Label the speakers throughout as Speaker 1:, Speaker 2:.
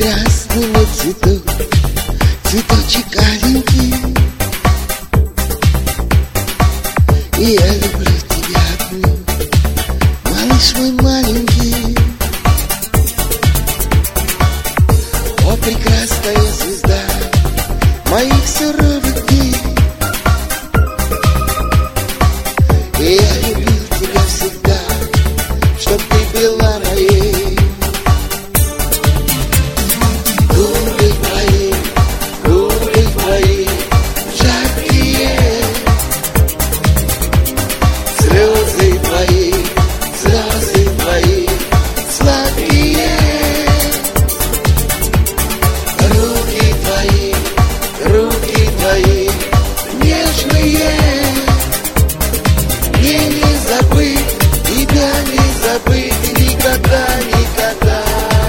Speaker 1: прекрасный мой цветок, цветочек аленький. И я люблю тебя одну, малыш мой маленький. О, прекрасная звезда моих суровых дней. И я любил тебя всегда, чтоб ты была моей. Губы твои жаркие, слезы твои сладкие. Руки твои нежные, мне не забыть, тебя не забыть никогда, никогда.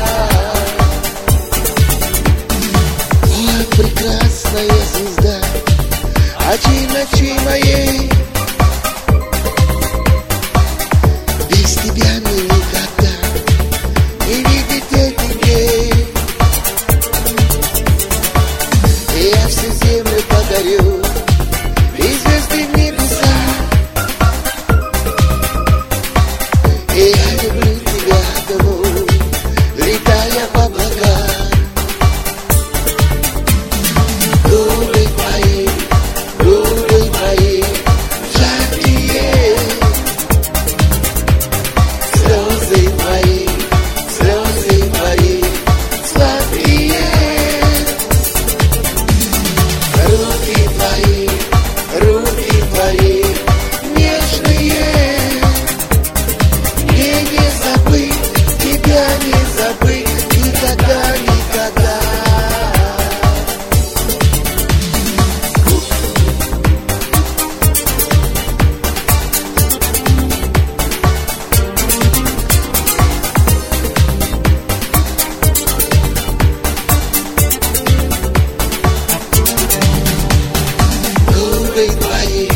Speaker 1: О, прекрасная звезда очей ночей моей, без тебя мне никогда не видеть этих дней. И я всю землю подарю, и звезды в небеса. И я люблю тебя одну, летая в облака. Губы твои жаркие, слезы твои сладкие. Руки твои нежные, мне не забыть, тебя не забыть никогда, никогда. Губы твои